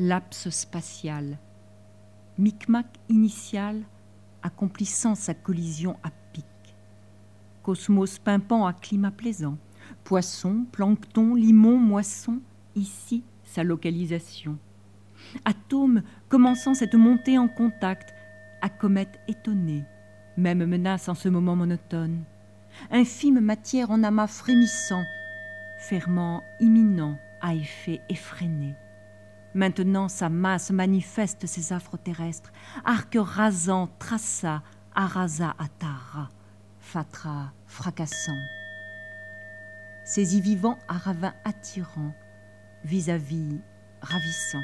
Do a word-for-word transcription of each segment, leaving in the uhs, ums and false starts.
Lapse spatial, micmac initial accomplissant sa collision à pic. Cosmos pimpant à climat plaisant, poisson, plancton, limon, moisson, ici sa localisation. Atome commençant cette montée en contact, à comète étonnée, même menace en ce moment monotone. Infime matière en amas frémissant, ferment imminent à effet effréné. Maintenant sa masse manifeste ses affres terrestres, arc rasant traça, arasa atara, fatra fracassant. Saisis vivants à ravin attirant, vis-à-vis ravissant.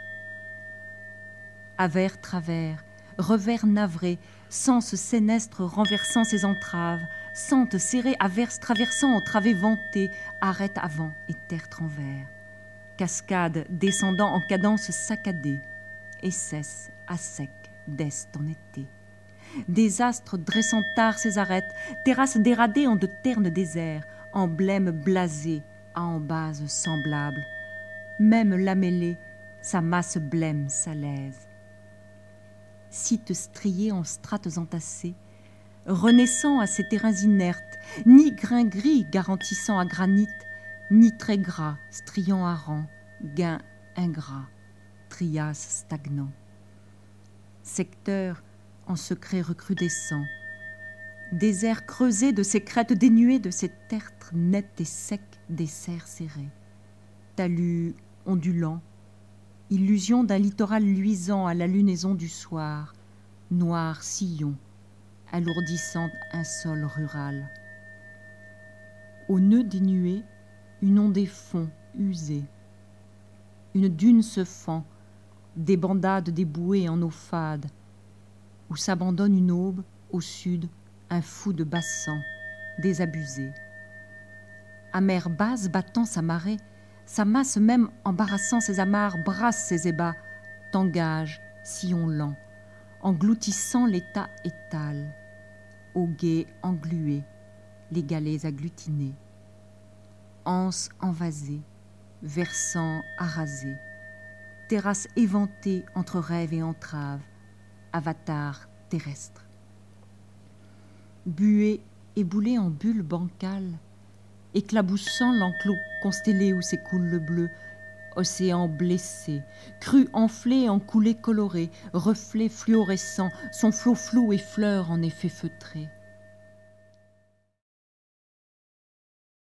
Avers travers, revers navré, sens sénestre renversant ses entraves, sente serrée, averse traversant, entravée vantée, arrête avant et tertre envers. Cascade descendant en cadence saccadée, et cesse à sec d'est en été. Désastre dressant tard ses arêtes, terrasse déradée en de ternes déserts, emblème blasé à embase semblable. Même lamellée, sa masse blême s'alaise. Sites striés en strates entassées, renaissant à ces terrains inertes, ni grain gris garantissant à granit, ni très gras striant à rang, gain ingrat, trias stagnant. Secteur en secret recrudescent, désert creusé de ces crêtes dénuées de ces tertres nets et secs des serres serrées, talus ondulants, illusion d'un littoral luisant à la lunaison du soir, noir sillon, alourdissant un sol rural. Au nœud des nuées, une ondée fond, usée. Une dune se fend, des bandades des bouées en eau fade, où s'abandonne une aube, au sud, un fou de bassan, désabusé. À mer basse battant sa marée, sa masse même embarrassant ses amarres brasse ses ébats, t'engage, sillon lent, engloutissant l'état étal, au guet englué, les galets agglutinés. Anse envasée, versant arasé, terrasse éventée entre rêve et entrave, avatar terrestre. Buée éboulée en bulles bancales, éclaboussant l'enclos constellé où s'écoule le bleu, océan blessé, crue enflée en coulées colorées, reflets fluorescents, son flot flou et fleurs en effet feutrés.